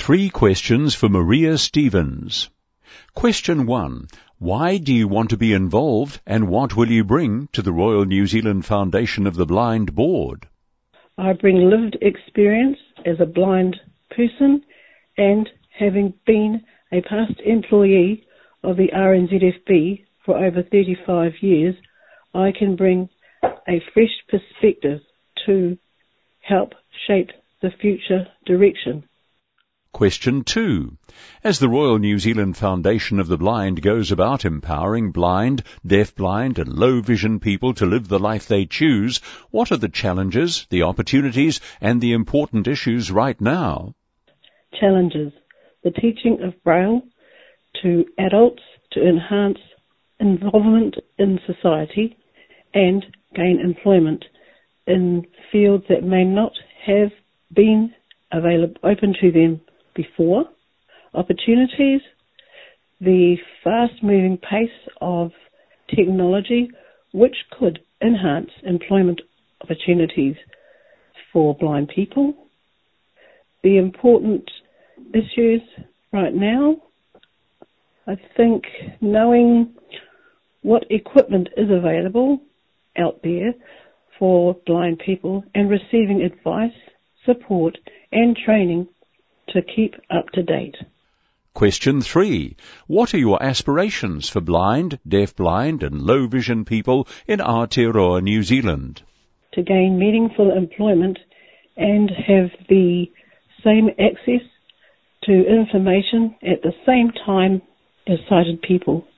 3 questions for Maria Stevens. Question 1. Why do you want to be involved, and what will you bring to the Royal New Zealand Foundation of the Blind Board? I bring lived experience as a blind person, and having been a past employee of the RNZFB for over 35 years, I can bring a fresh perspective to help shape the future direction. Question 2. As the Royal New Zealand Foundation of the Blind goes about empowering blind, deafblind and low vision people to live the life they choose, what are the challenges, the opportunities and the important issues right now? Challenges. The teaching of Braille to adults to enhance involvement in society and gain employment in fields that may not have been open to them before. Opportunities, the fast-moving pace of technology which could enhance employment opportunities for blind people. The important issues right now, I think knowing what equipment is available out there for blind people and receiving advice, support and training to keep up to date. Question 3. What are your aspirations for blind, deafblind and low vision people in Aotearoa, New Zealand? To gain meaningful employment and have the same access to information at the same time as sighted people.